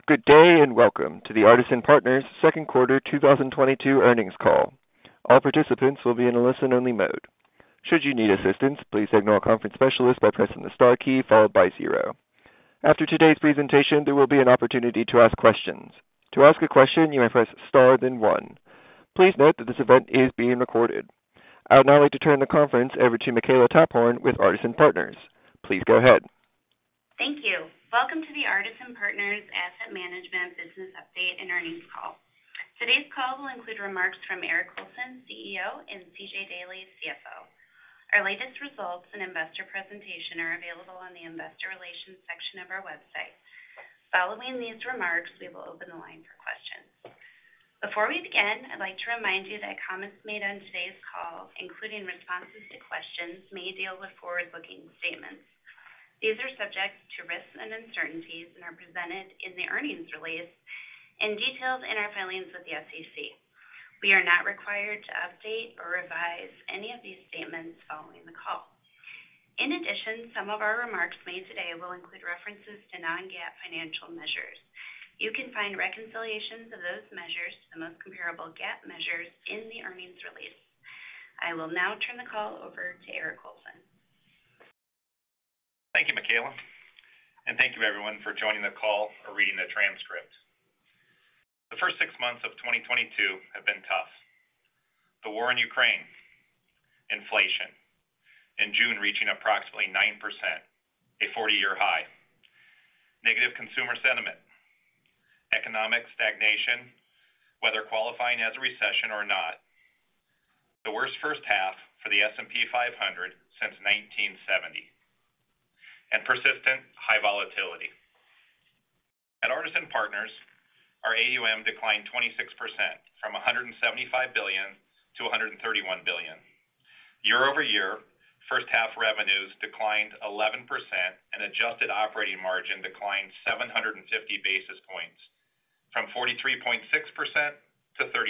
Good day, and welcome to the Artisan Partners second quarter 2022 earnings call. All participants will be in a listen-only mode. Should you need assistance, please signal a conference specialist by pressing the star key followed by 0. After today's presentation, there will be an opportunity to ask questions. To ask a question, you may press star then 1. Please note that this event is being recorded. I would now like to turn the conference over to Makela Taphorn with Artisan Partners. Please go ahead. Thank you. Welcome to the Artisan Partners Asset Management Business Update and Earnings Call. Today's call will include remarks from Eric Colson, CEO, and CJ Daley, CFO. Our latest results and investor presentation are available on the Investor Relations section of our website. Following these remarks, we will open the line for questions. Before we begin, I'd like to remind you that comments made on today's call, including responses to questions, may deal with forward-looking statements. These are subject to risks and uncertainties and are presented in the earnings release and detailed in our filings with the SEC. We are not required to update or revise any of these statements following the call. In addition, some of our remarks made today will include references to non-GAAP financial measures. You can find reconciliations of those measures to the most comparable GAAP measures in the earnings release. I will now turn the call over to Eric Colson. Thank you, Makela, and thank you everyone for joining the call or reading the transcript. The first 6 months of 2022 have been tough. The war in Ukraine, inflation, in June reaching approximately 9%, a 40-year high, negative consumer sentiment, economic stagnation, whether qualifying as a recession or not, the worst first half for the S&P 500 since 1970. And persistent high volatility. At Artisan Partners, our AUM declined 26% from $175 billion to $131 billion. Year over year, first half revenues declined 11% and adjusted operating margin declined 750 basis points from 43.6% to 36.1%.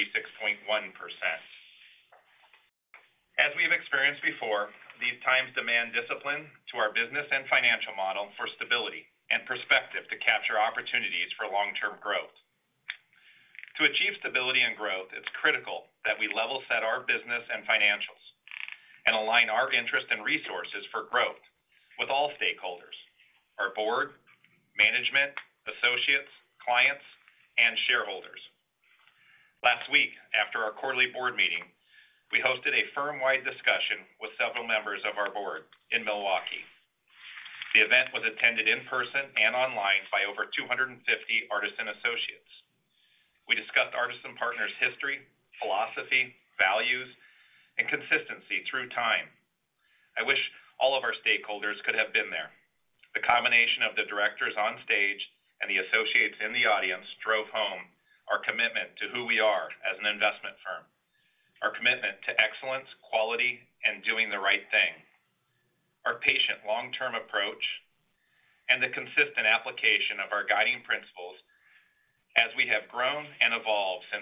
As we've experienced before, these times demand discipline to our business and financial model for stability and perspective to capture opportunities for long-term growth. To achieve stability and growth, it's critical that we level set our business and financials and align our interest and resources for growth with all stakeholders, our board, management, associates, clients, and shareholders. Last week, after our quarterly board meeting, we hosted a firm-wide discussion with several members of our board in Milwaukee. The event was attended in person and online by over 250 Artisan associates. We discussed Artisan Partners' history, philosophy, values, and consistency through time. I wish all of our stakeholders could have been there. The combination of the directors on stage and the associates in the audience drove home our commitment to who we are as an investment firm. Our commitment to excellence, quality, and doing the right thing, our patient long-term approach, and the consistent application of our guiding principles as we have grown and evolved since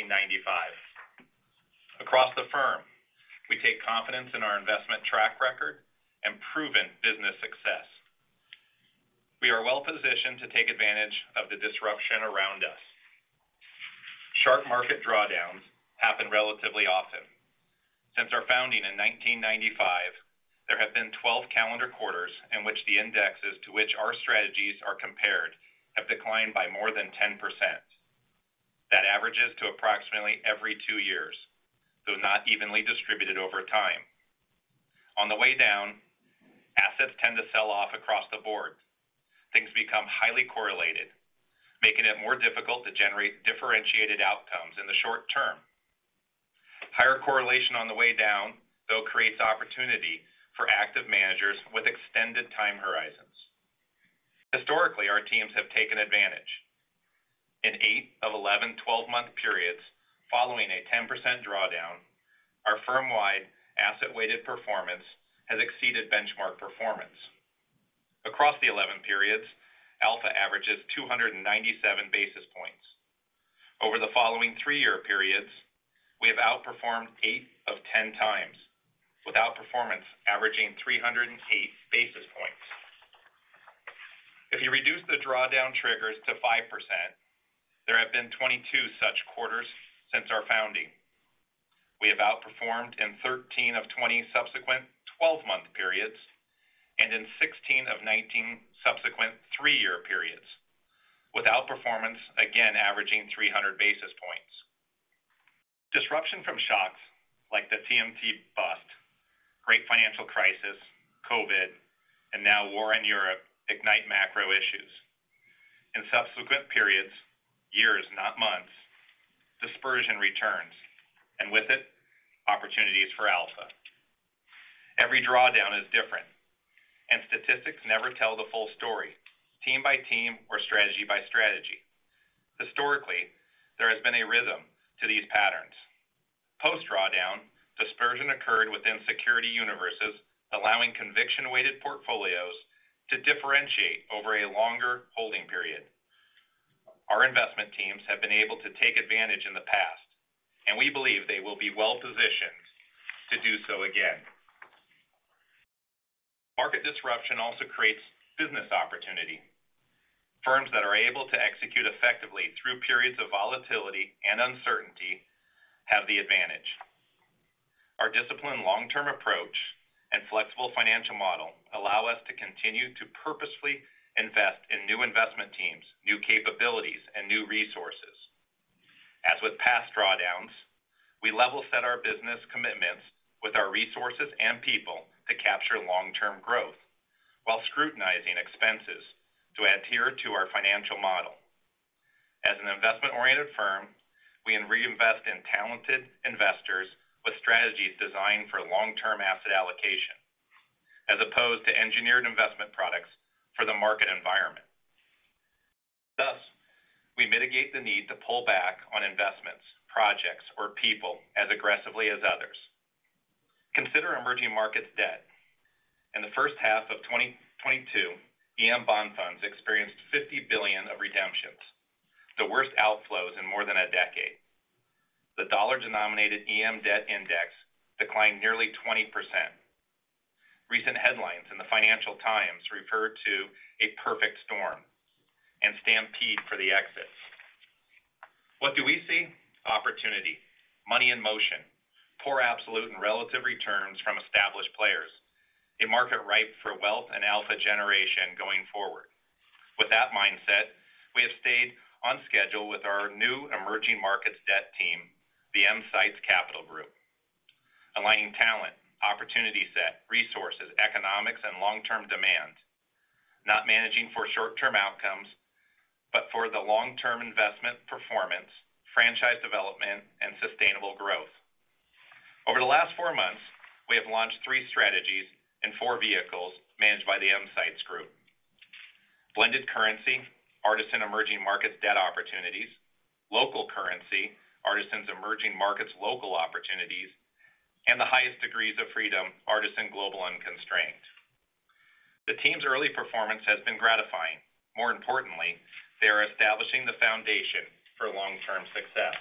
1995. Across the firm, we take confidence in our investment track record and proven business success. We are well positioned to take advantage of the disruption around us. Sharp market drawdowns happen relatively often. Since our founding in 1995, there have been 12 calendar quarters in which the indexes to which our strategies are compared have declined by more than 10%. That averages to approximately every 2 years, though not evenly distributed over time. On the way down, assets tend to sell off across the board. Things become highly correlated, making it more difficult to generate differentiated outcomes in the short term. Higher correlation on the way down, though, creates opportunity for active managers with extended time horizons. Historically, our teams have taken advantage. In 8 of 11 12-month periods following a 10% drawdown, our firm-wide asset-weighted performance has exceeded benchmark performance. Across the 11 periods, alpha averages 297 basis points. Over the following 3-year periods, we have outperformed 8 of 10 times, with outperformance averaging 308 basis points. If you reduce the drawdown triggers to 5%, there have been 22 such quarters since our founding. We have outperformed in 13 of 20 subsequent 12-month periods and in 16 of 19 subsequent 3-year periods, with outperformance again averaging 300 basis points. Disruption from shocks like the TMT bust, Great Financial Crisis, COVID, and now war in Europe ignite macro issues. In subsequent periods, years, not months, dispersion returns, and with it, opportunities for alpha. Every drawdown is different, and statistics never tell the full story, team by team or strategy by strategy. Historically, there has been a rhythm to these patterns. Post-drawdown, dispersion occurred within security universes, allowing conviction-weighted portfolios to differentiate over a longer holding period. Our investment teams have been able to take advantage in the past, and we believe they will be well positioned to do so again. Market disruption also creates business opportunity. Firms that are able to execute effectively through periods of volatility and uncertainty have the advantage. Our disciplined long-term approach and flexible financial model allow us to continue to purposefully invest in new investment teams, new capabilities, and new resources. As with past drawdowns, we level set our business commitments with our resources and people to capture long-term growth, while scrutinizing expenses to adhere to our financial model. As an investment-oriented firm, we reinvest in talented investors with strategies designed for long-term asset allocation, as opposed to engineered investment products for the market environment. Thus, we mitigate the need to pull back on investments, projects, or people as aggressively as others. Consider emerging markets debt. In the first half of 2022, EM bond funds experienced $50 billion of redemptions, the worst outflows in more than a decade. The dollar-denominated EM debt index declined nearly 20%. Recent headlines in the Financial Times referred to a perfect storm and stampede for the exits. What do we see? Opportunity, money in motion, poor absolute and relative returns from established players, a market ripe for wealth and alpha generation going forward. With that mindset, we have stayed on schedule with our new emerging markets debt team, the EMsights Capital Group, aligning talent, opportunity set, resources, economics, and long-term demand, not managing for short-term outcomes, but for the long-term investment performance, franchise development, and sustainable growth. Over the last 4 months, we have launched 3 strategies and 4 vehicles managed by the EMsights Group. Blended currency, Artisan Emerging Markets Debt Opportunities, local currency, Artisan's Emerging Markets Local Opportunities, and the highest degrees of freedom, Artisan Global Unconstrained. The team's early performance has been gratifying. More importantly, they are establishing the foundation for long-term success.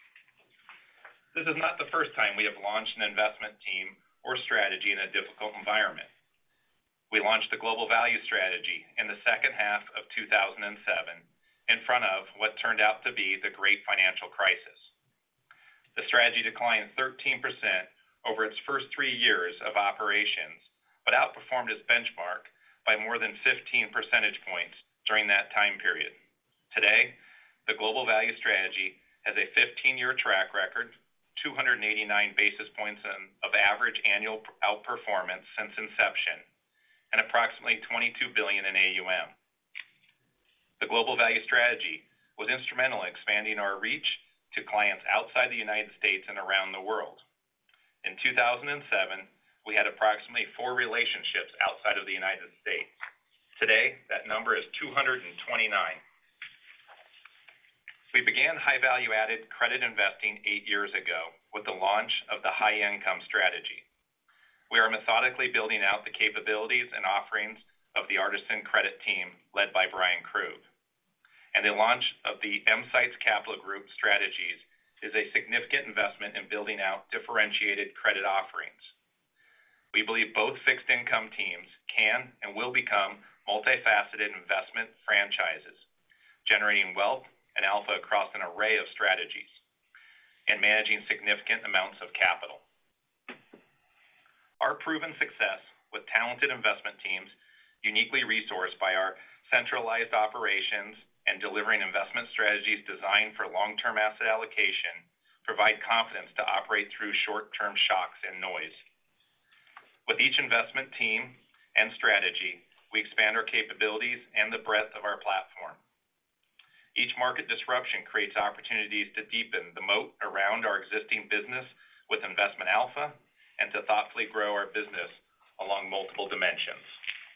This is not the first time we have launched an investment team or strategy in a difficult environment. We launched the Global Value Strategy in the second half of 2007 in front of what turned out to be the Great Financial Crisis. The strategy declined 13% over its first 3 years of operations, but outperformed its benchmark by more than 15 percentage points during that time period. Today, the Global Value Strategy has a 15-year track record, 289 basis points of average annual outperformance since inception, and approximately $22 billion in AUM. The Global Value Strategy was instrumental in expanding our reach to clients outside the United States and around the world. In 2007, we had approximately 4 relationships outside of the United States. Today, that number is 229. We began high value-added credit investing 8 years ago with the launch of the High Income Strategy. We are methodically building out the capabilities and offerings of the Artisan Credit team led by Brian Krug. And the launch of the EMsights Capital Group strategies is a significant investment in building out differentiated credit offerings. We believe both fixed income teams can and will become multifaceted investment franchises, generating wealth and alpha across an array of strategies, and managing significant amounts of capital. Our proven success with talented investment teams, uniquely resourced by our centralized operations and delivering investment strategies designed for long-term asset allocation, provide confidence to operate through short-term shocks and noise. With each investment team and strategy, we expand our capabilities and the breadth of our platform. Each market disruption creates opportunities to deepen the moat around our existing business with investment alpha and to thoughtfully grow our business along multiple dimensions.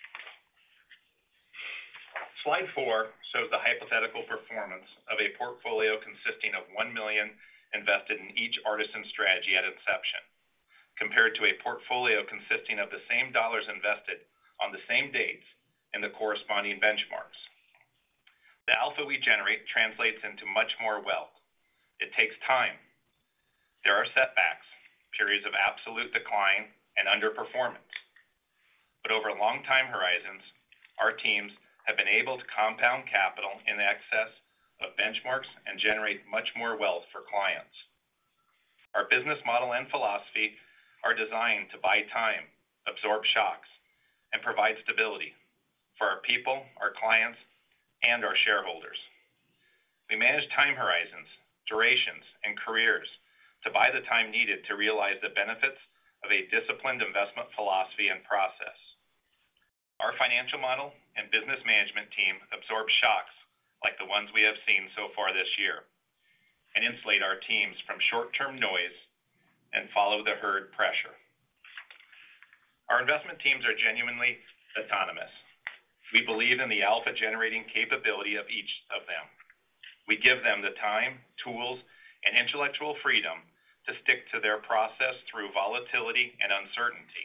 Slide 4 shows the hypothetical performance of a portfolio consisting of $1 million invested in each Artisan strategy at inception, compared to a portfolio consisting of the same dollars invested on the same dates in the corresponding benchmarks. The alpha we generate translates into much more wealth. It takes time. There are setbacks, periods of absolute decline and underperformance. But over long time horizons, our teams have been able to compound capital in excess of benchmarks and generate much more wealth for clients. Our business model and philosophy are designed to buy time, absorb shocks, and provide stability for our people, our clients, and our shareholders. We manage time horizons, durations, and careers to buy the time needed to realize the benefits of a disciplined investment philosophy and process. Our financial model and business management team absorb shocks like the ones we have seen so far this year and insulate our teams from short-term noise and follow the herd pressure. Our investment teams are genuinely autonomous. We believe in the alpha-generating capability of each of them. We give them the time, tools, and intellectual freedom to stick to their process through volatility and uncertainty.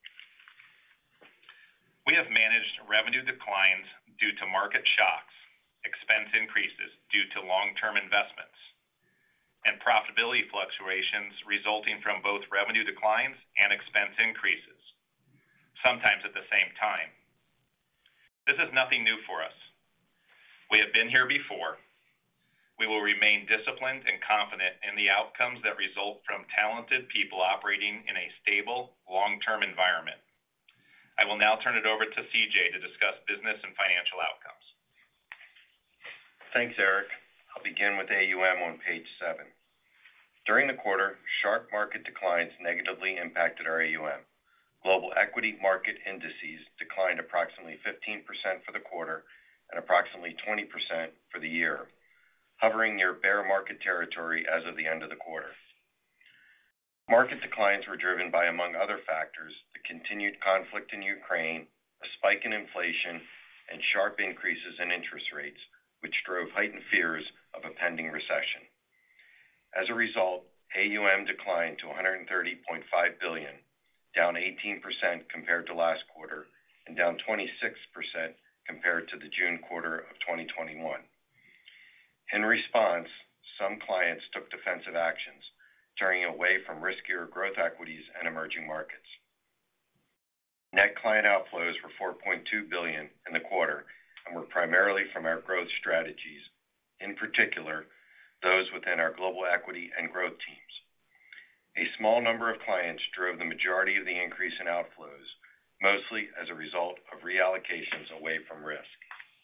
We have managed revenue declines due to market shocks, expense increases due to long-term investments, and profitability fluctuations resulting from both revenue declines and expense increases, sometimes at the same time. This is nothing new for us. We have been here before. We will remain disciplined and confident in the outcomes that result from talented people operating in a stable, long-term environment. I will now turn it over to CJ to discuss business and financial outcomes. Thanks, Eric. I'll begin with AUM on page 7. During the quarter, sharp market declines negatively impacted our AUM. Global equity market indices declined approximately 15% for the quarter and approximately 20% for the year, hovering near bear market territory as of the end of the quarter. Market declines were driven by, among other factors, the continued conflict in Ukraine, a spike in inflation, and sharp increases in interest rates, which drove heightened fears of a pending recession. As a result, AUM declined to $130.5 billion, down 18% compared to last quarter, and down 26% compared to the June quarter of 2021. In response, some clients took defensive actions, turning away from riskier growth equities and emerging markets. Net client outflows were $4.2 billion in the quarter and were primarily from our growth strategies, in particular, those within our global equity and growth teams. A small number of clients drove the majority of the increase in outflows, mostly as a result of reallocations away from risk.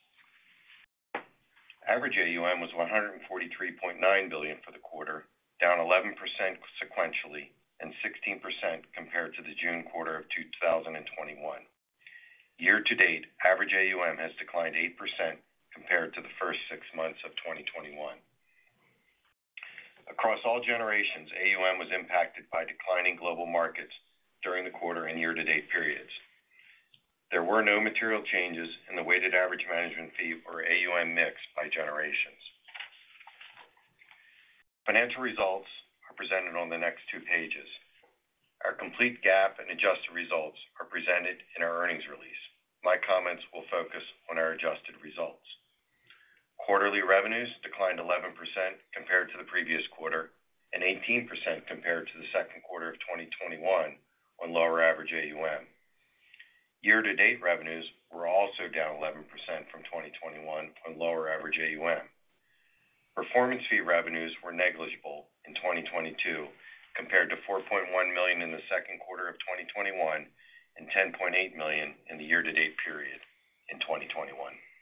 Average AUM was $143.9 billion for the quarter, down 11% sequentially and 16% compared to the June quarter of 2021. Year to date, average AUM has declined 8% compared to the first 6 months of 2021. Across all generations, AUM was impacted by declining global markets during the quarter and year-to-date periods. There were no material changes in the weighted average management fee or AUM mix by generations. Financial results are presented on the next 2 pages. Our complete GAAP and adjusted results are presented in our earnings release. My comments will focus on our adjusted results. Quarterly revenues declined 11% compared to the previous quarter and 18% compared to the second quarter of 2021 on lower average AUM. Year-to-date revenues were also down 11% from 2021 on lower average AUM. Performance fee revenues were negligible in 2022 compared to $4.1 million in the second quarter of 2021 and $10.8 million in the year-to-date period in 2021.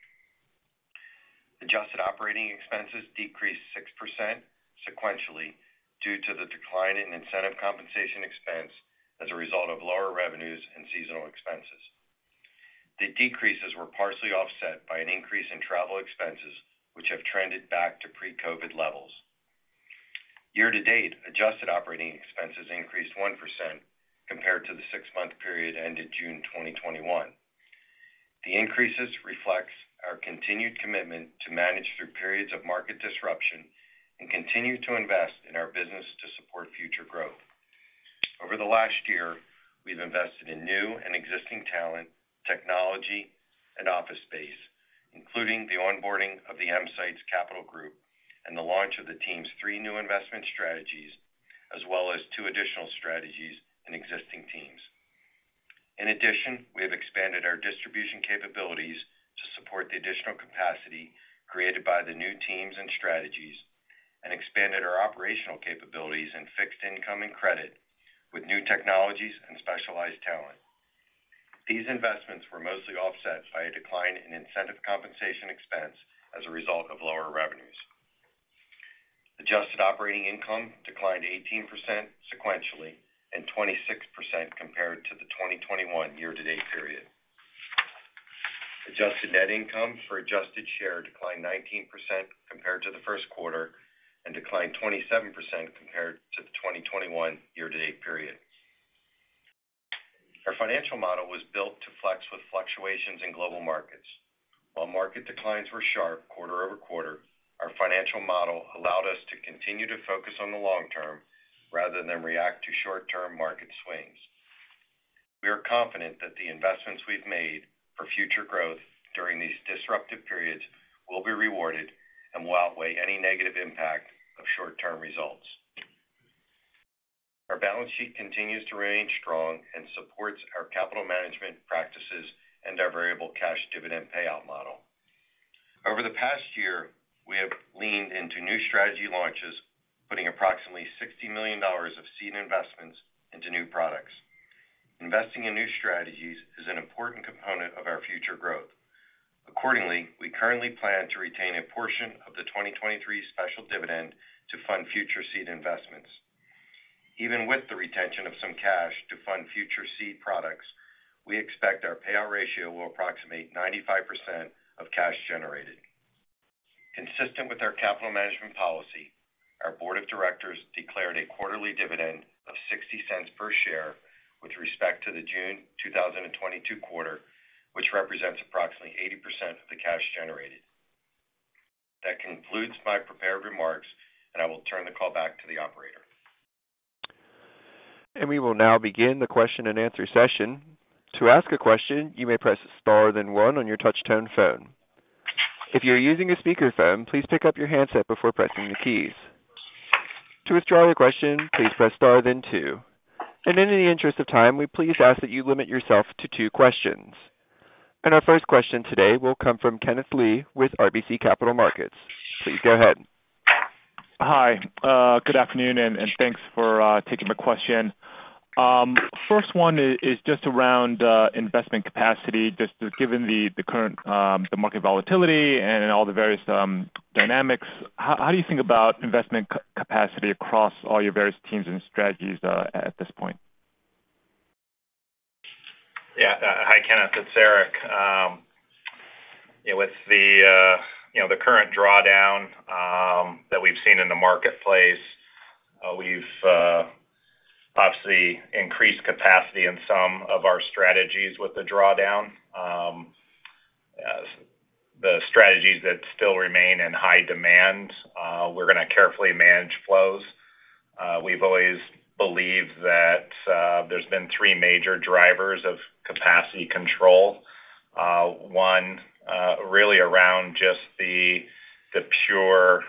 Adjusted operating expenses decreased 6% sequentially due to the decline in incentive compensation expense as a result of lower revenues and seasonal expenses. The decreases were partially offset by an increase in travel expenses, which have trended back to pre-COVID levels. Year-to-date, adjusted operating expenses increased 1% compared to the 6-month period ended June 2021. The increases reflects our continued commitment to manage through periods of market disruption and continue to invest in our business to support future growth. Over the last year, we've invested in new and existing talent, technology, and office space, including the onboarding of the EMsights Capital Group and the launch of the team's 3 new investment strategies, as well as 2 additional strategies in existing teams. In addition, we have expanded our distribution capabilities to support the additional capacity created by the new teams and strategies, and expanded our operational capabilities in fixed income and credit with new technologies and specialized talent. These investments were mostly offset by a decline in incentive compensation expense as a result of lower revenues. Adjusted operating income declined 18% sequentially and 26% compared to the 2021 year-to-date period. Adjusted net income per adjusted share declined 19% compared to the first quarter and declined 27% compared to the 2021 year-to-date period. Our financial model was built to flex with fluctuations in global markets. While market declines were sharp quarter-over-quarter, our financial model allowed us to continue to focus on the long term rather than react to short-term market swings. We are confident that the investments we've made for future growth during these disruptive periods will be rewarded and will outweigh any negative impact of short-term results. Our balance sheet continues to remain strong and supports our capital management practices and our variable cash dividend payout model. Over the past year, we have leaned into new strategy launches, putting approximately $60 million of seed investments into new products. Investing in new strategies is an important component of our future growth. Accordingly, we currently plan to retain a portion of the 2023 special dividend to fund future seed investments. Even with the retention of some cash to fund future seed products, we expect our payout ratio will approximate 95% of cash generated. Consistent with our capital management policy, our board of directors declared a quarterly dividend of 60 cents per share with respect to the June 2022 quarter, which represents approximately 80% of the cash generated. That concludes my prepared remarks, and I will turn the call back to the operator. And we will now begin the question and answer session. To ask a question, you may press star then 1 on your touch-tone phone. If you're using a speakerphone, please pick up your handset before pressing the keys. To withdraw your question, please press star then 2. And in the interest of time, we please ask that you limit yourself to 2 questions. And our first question today will come from Kenneth Lee with RBC Capital Markets. Please go ahead. Hi, good afternoon, and thanks for taking my question. First one is just around investment capacity, just given the current the market volatility and all the various dynamics. How do you think about investment capacity across all your various teams and strategies at this point? Yeah, hi Kenneth, it's Eric. With the the current drawdown that we've seen in the marketplace, we've obviously increased capacity in some of our strategies with the drawdown. The strategies that still remain in high demand, we're going to carefully manage flows. We've always believed that there's been 3 major drivers of capacity control. One, really around just the pure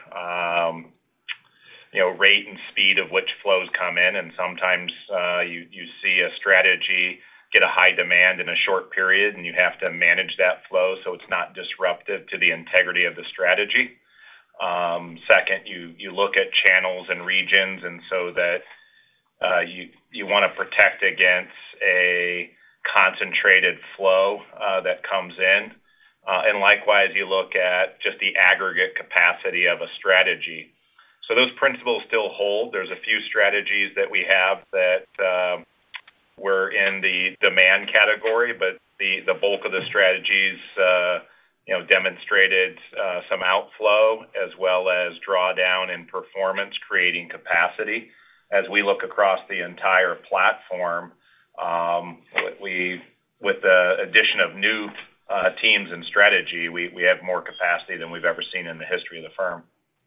rate and speed of which flows come in, and sometimes you see a strategy get a high demand in a short period, and you have to manage that flow so it's not disruptive to the integrity of the strategy. Second, you look at channels and regions, and so that you want to protect against a concentrated flow that comes in. And likewise, you look at just the aggregate capacity of a strategy. So those principles still hold. There's a few strategies that we have that were in the demand category, but the bulk of the strategies demonstrated some outflow as well as drawdown in performance, creating capacity. As we look across the entire platform, with the addition of new teams and strategy, we have more capacity than we've ever seen in the history of the firm.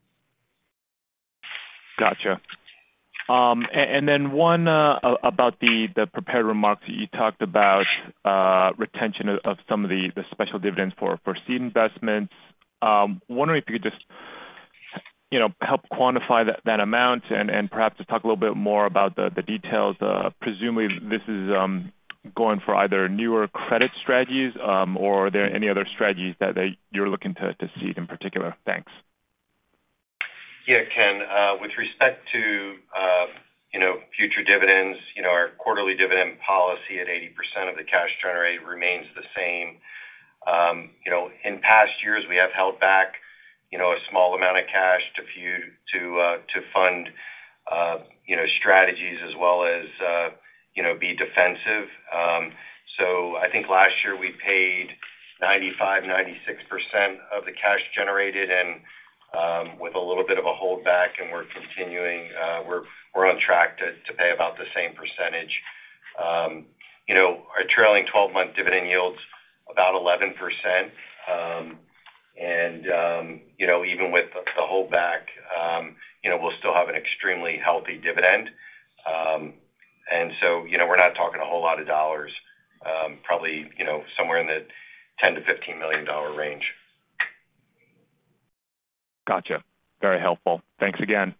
Gotcha. And then one about the prepared remarks that you talked about retention of some of the special dividends for seed investments. Wondering if you could just help quantify that amount and perhaps just talk a little bit more about the details. Presumably this is going for either newer credit strategies or are there any other strategies that you're looking to seed in particular? Thanks. Yeah, Ken, with respect to future dividends, our quarterly dividend policy at 80% of the cash generated remains the same. In past years, we have held back a small amount of cash to fund strategies as well as be defensive. So I think last year we paid 96% of the cash generated, and with a little bit of a holdback, and we're continuing. We're on track to pay about the same percentage. Our trailing 12-month dividend yields about 11%. Even with the holdback, we'll still have an extremely healthy dividend. So, we're not talking a whole lot of dollars, probably, somewhere in the $10 to $15 million range. Gotcha. Very helpful. Thanks again.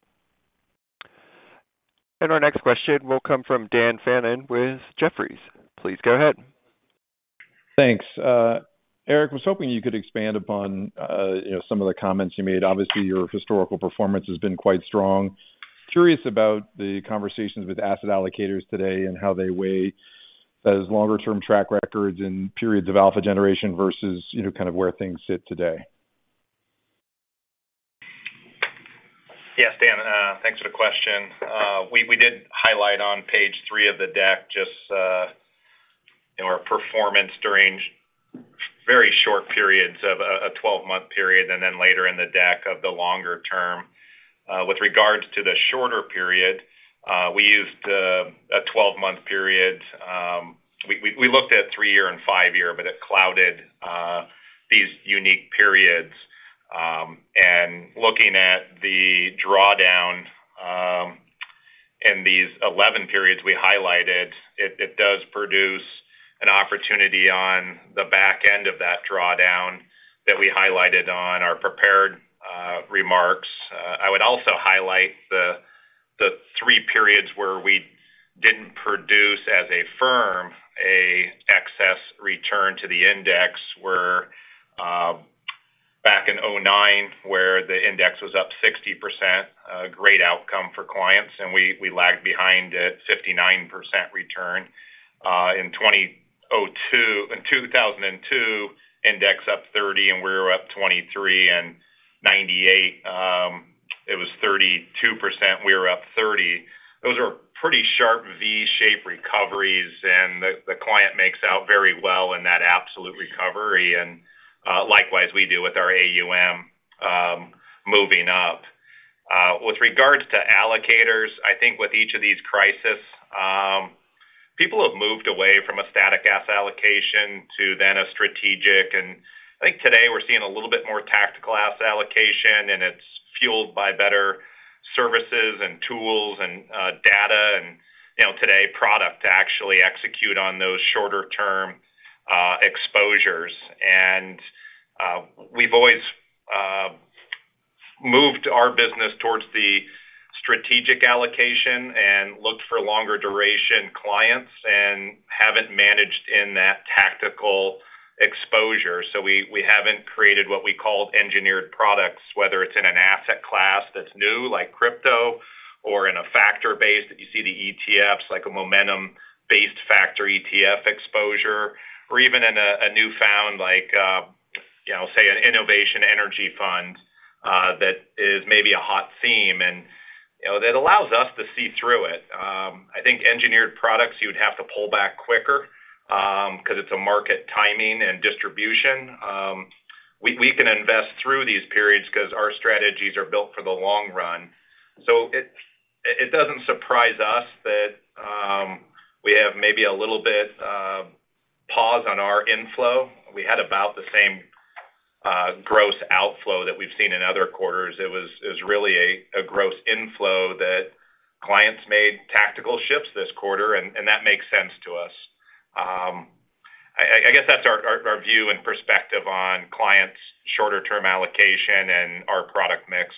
And our next question will come from Dan Fannon with Jefferies. Please go ahead. Thanks. Eric, was hoping you could expand upon some of the comments you made. Obviously, your historical performance has been quite strong. Curious about the conversations with asset allocators today and how they weigh those longer-term track records and periods of alpha generation versus kind of where things sit today. Yes, Dan, thanks for the question. We did highlight on page 3 of the deck just our performance during very short periods of a 12-month period, and then later in the deck of the longer term. With regards to the shorter period, we used a 12-month period. We looked at 3-year and 5-year, but it clouded these unique periods. And looking at the drawdown in these 11 periods we highlighted, it does produce an opportunity on the back end of that drawdown that we highlighted on our prepared remarks. I would also highlight the 3 periods where we didn't produce as a firm a excess return to the index were back in 2009, where the index was up 60%, a great outcome for clients, and we lagged behind at 59% return. In 2002, index up 30, and we were up 23, and 98, it was 32%, we were up 30. Those are pretty sharp V-shaped recoveries, and the client makes out very well in that absolute recovery, and likewise we do with our AUM moving up. With regards to allocators, I think with each of these crises, people have moved away from a static asset allocation to then a strategic, and I think today we're seeing a little bit more tactical asset allocation, and it's fueled by better services and tools and data and today product to actually execute on those shorter term exposures. And we've always moved our business towards the strategic allocation and looked for longer duration clients and haven't managed in that tactical exposure. So we haven't created what we called engineered products, whether it's in an asset class that's new, like crypto, or in a factor base that you see the ETFs, like a momentum-based factor ETF exposure, or even in a newfound, like, say an innovation energy fund that is maybe a hot theme, and that allows us to see through it. I think engineered products, you would have to pull back quicker because it's a market timing and distribution. We can invest through these periods because our strategies are built for the long run. So it doesn't surprise us that we have maybe a little bit pause on our inflow. We had about the same gross outflow that we've seen in other quarters. It was really a gross inflow that clients made tactical shifts this quarter, and that makes sense to us. I guess that's our view and perspective on clients' shorter-term allocation and our product mix.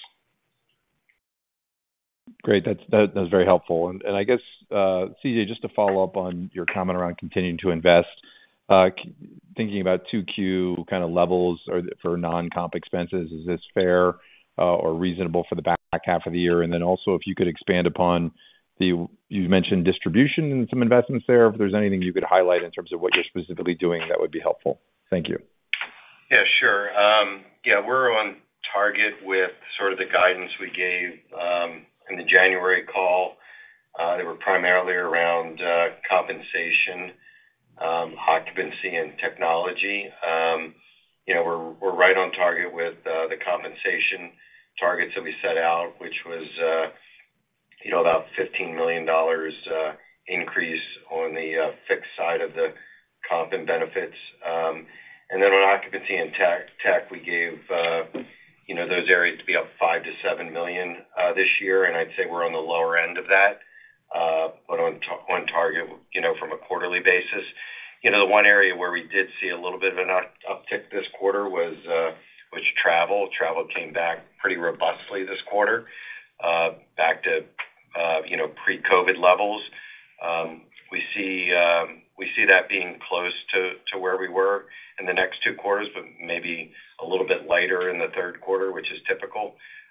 Great. That's very helpful. And I guess, CJ, just to follow up on your comment around continuing to invest, thinking about 2Q kind of levels or for non-comp expenses, is this fair or reasonable for the back half of the year? And then also, if you could expand upon you mentioned distribution and some investments there. If there's anything you could highlight in terms of what you're specifically doing, that would be helpful. Thank you. Yeah, sure. We're on target with sort of the guidance we gave in the January call. They were primarily around compensation, occupancy, and technology. We're right on target with the compensation targets that we set out, which was about $15 million increase on the fixed side of the comp and benefits. And then on occupancy and tech, we gave those areas to be up $5 to $7 million this year, and I'd say we're on the lower end of that, but on target, from a quarterly basis. The one area where we did see a little bit of an uptick this quarter was travel. Travel came back pretty robustly this quarter, back to pre-COVID levels. We see that being close to where we were in the next 2 quarters, but maybe a little bit lighter in the third quarter, which is typical.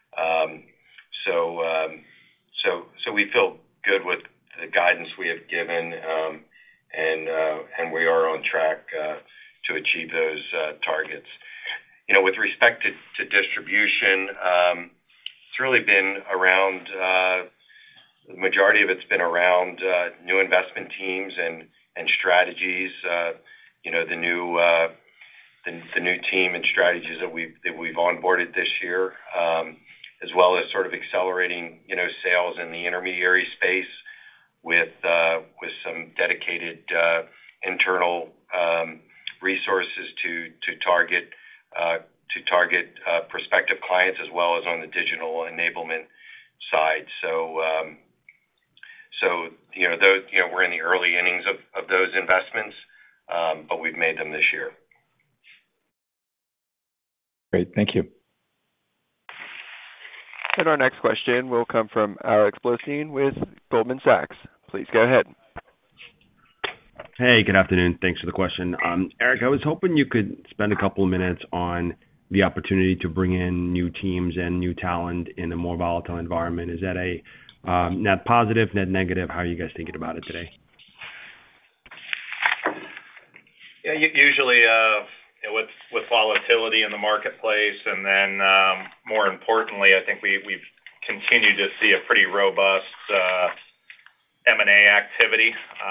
So we feel good with the guidance we have given, and we are on track to achieve those targets. With respect to distribution, it's really been around. The majority of it's been around new investment teams and strategies. The new team and strategies that we've onboarded this year, as well as sort of accelerating sales in the intermediary space with some dedicated internal resources to target prospective clients, as well as on the digital enablement side. So we're in the early innings of those investments, but we've made them this year. Great. Thank you. And our next question will come from Alex Blostein with Goldman Sachs. Please go ahead. Hey, good afternoon. Thanks for the question. Eric, I was hoping you could spend a couple of minutes on the opportunity to bring in new teams and new talent in a more volatile environment. Is that a net positive, net negative? How are you guys thinking about it today? Yeah, usually with volatility in the marketplace, and then more importantly, I think we've continued to see a pretty robust M&A activity.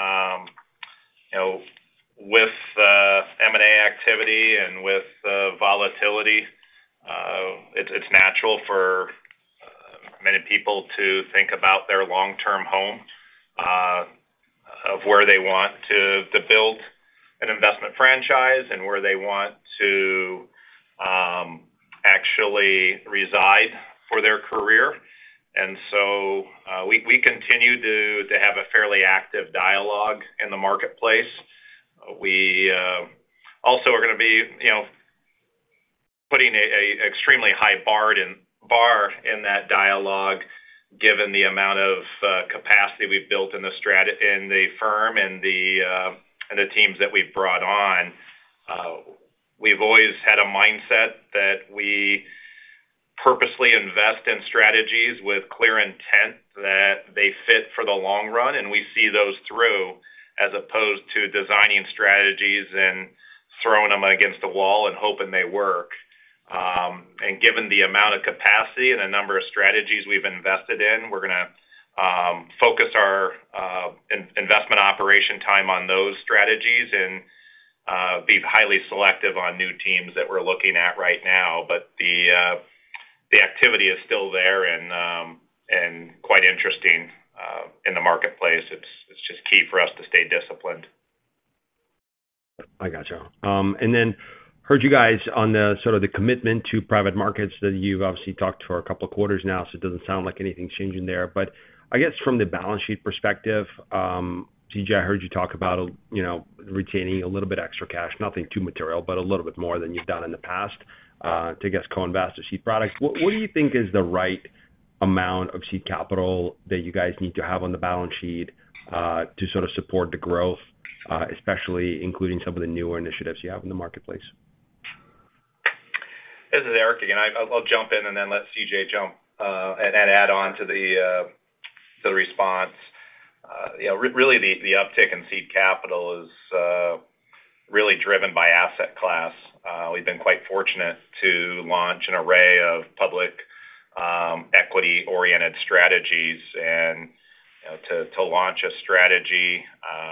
With M&A activity and with volatility, it's natural for many people to think about their long-term home, of where they want to build an investment franchise and where they want to actually reside for their career. And so we continue to have a fairly active dialogue in the marketplace. We also are going to be, putting a extremely high bar in that dialogue, given the amount of capacity we've built in the firm and the teams that we've brought on. We've always had a mindset that we purposely invest in strategies with clear intent that they fit for the long run, and we see those through, as opposed to designing strategies and throwing them against the wall and hoping they work. And given the amount of capacity and the number of strategies we've invested in, we're going to focus our investment operation time on those strategies and be highly selective on new teams that we're looking at right now. But the activity is still there and quite interesting in the marketplace. It's just key for us to stay disciplined. I gotcha. And then heard you guys on the sort of the commitment to private markets that you've obviously talked for a couple of quarters now, so it doesn't sound like anything's changing there. But I guess from the balance sheet perspective, CJ, I heard you talk about, retaining a little bit extra cash, nothing too material, but a little bit more than you've done in the past to, I guess, co-invest or seed products. What do you think is the right amount of seed capital that you guys need to have on the balance sheet to sort of support the growth, especially including some of the newer initiatives you have in the marketplace? This is Eric again. I'll jump in and then let CJ jump and add on to the response. Really the uptick in seed capital is really driven by asset class. We've been quite fortunate to launch an array of public equity-oriented strategies, and to launch a strategy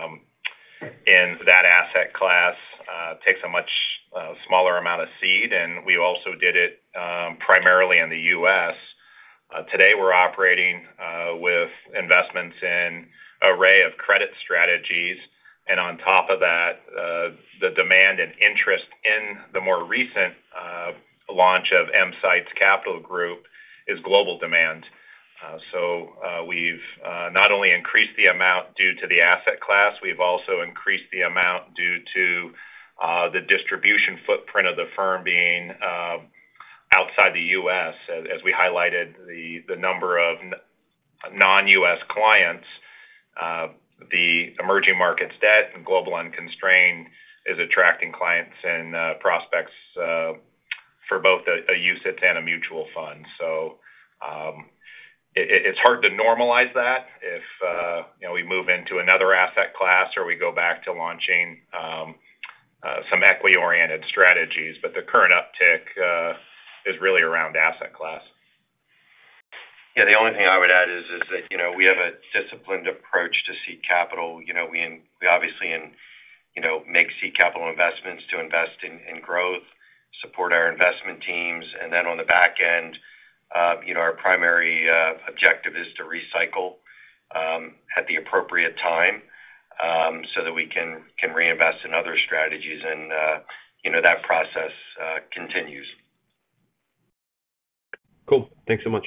in that asset class takes a much smaller amount of seed, and we also did it primarily in the U.S. Today we're operating with investments in an array of credit strategies, and on top of that, the demand and interest in the more recent launch of EMsights Capital Group is global demand. So we've not only increased the amount due to the asset class, we've also increased the amount due to the distribution footprint of the firm being outside the U.S. As we highlighted the number of non-U.S. clients, the emerging markets debt and global unconstrained is attracting clients and prospects for both a UCITS and a mutual fund. So it's hard to normalize that if we move into another asset class or we go back to launching some equity-oriented strategies. But the current uptick is really around asset class. Yeah, the only thing I would add is that we have a disciplined approach to seed capital. We obviously make seed capital investments to invest in growth, support our investment teams, and then on the back end, our primary objective is to recycle at the appropriate time so that we can reinvest in other strategies, and that process continues. Cool. Thanks so much.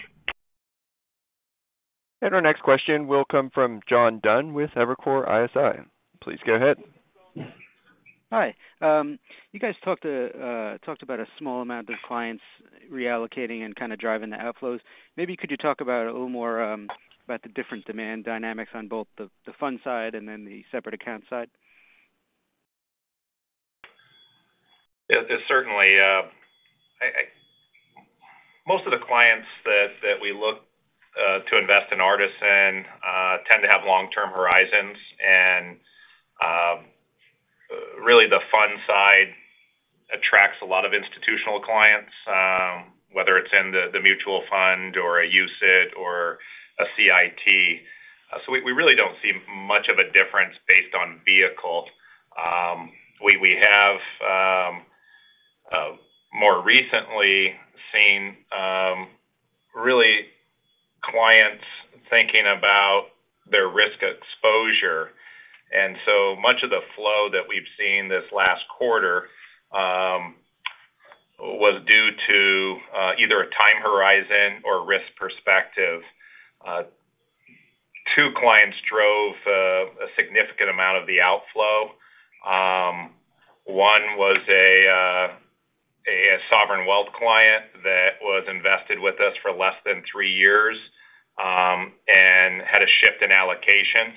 And our next question will come from John Dunn with Evercore ISI. Please go ahead. Hi. You guys talked about a small amount of clients reallocating and kind of driving the outflows. Maybe could you talk about a little more about the different demand dynamics on both the fund side and then the separate account side? It's certainly most of the clients that we look to invest in Artisan tend to have long-term horizons, and really the fund side attracts a lot of institutional clients, whether it's in the mutual fund or a UCIT or a CIT. So we really don't see much of a difference based on vehicle. We have more recently seen really clients thinking about their risk exposure. And so much of the flow that we've seen this last quarter was due to either a time horizon or risk perspective. Two clients drove a significant amount of the outflow. One was a sovereign wealth client that was invested with us for less than 3 years, and had a shift in allocation.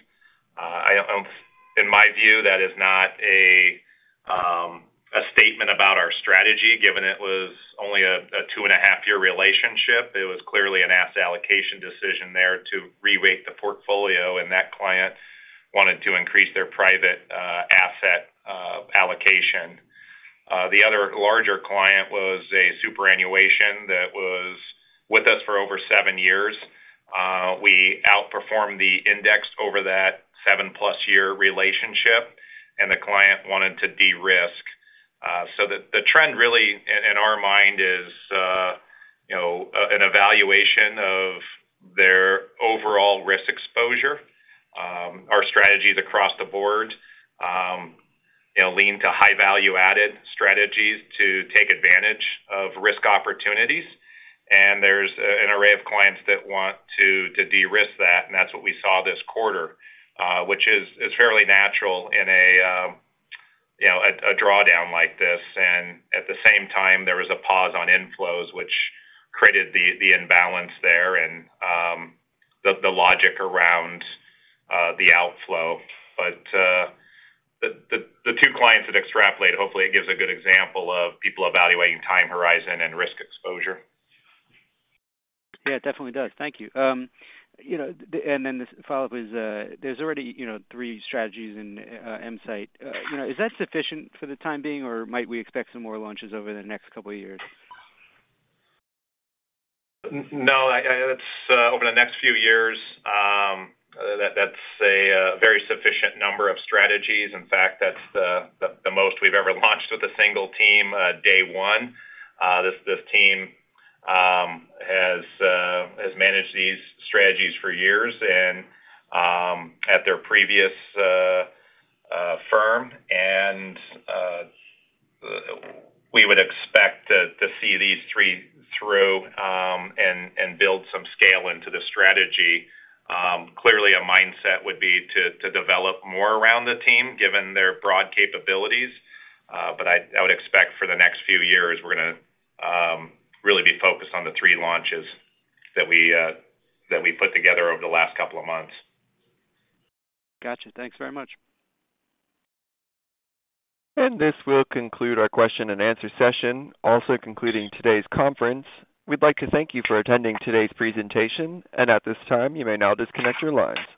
In my view, that is not a statement about our strategy, given it was only a 2.5-year relationship. It was clearly an asset allocation decision there to reweight the portfolio, and that client wanted to increase their private asset allocation. The other larger client was a superannuation that was with us for over 7 years. We outperformed the index over that 7+ year relationship, and the client wanted to de-risk. So the trend really, in our mind, is an evaluation of their overall risk exposure. Our strategies across the board lean to high value-added strategies to take advantage of risk opportunities. And there's an array of clients that want to de-risk that, and that's what we saw this quarter, which is fairly natural in a drawdown like this. And at the same time, there was a pause on inflows, which created the imbalance there and the logic around the outflow. But the two clients that extrapolate, hopefully it gives a good example of people evaluating time horizon and risk exposure. Yeah, it definitely does. Thank you. And then this follow-up is there's already 3 strategies in MSITE. Is that sufficient for the time being, or might we expect some more launches over the next couple of years? No, it's over the next few years. That's a very sufficient number of strategies. In fact, that's the most we've ever launched with a single team day one. This team has managed these strategies for years and at their previous firm, and we would expect to see these 3 through and build some scale into the strategy. Clearly, a mindset would be to develop more around the team, given their broad capabilities. But I would expect for the next few years, we're going to really be focused on the 3 launches that we put together over the last couple of months. Gotcha. Thanks very much. And this will conclude our question and answer session, also concluding today's conference. We'd like to thank you for attending today's presentation, and at this time, you may now disconnect your lines.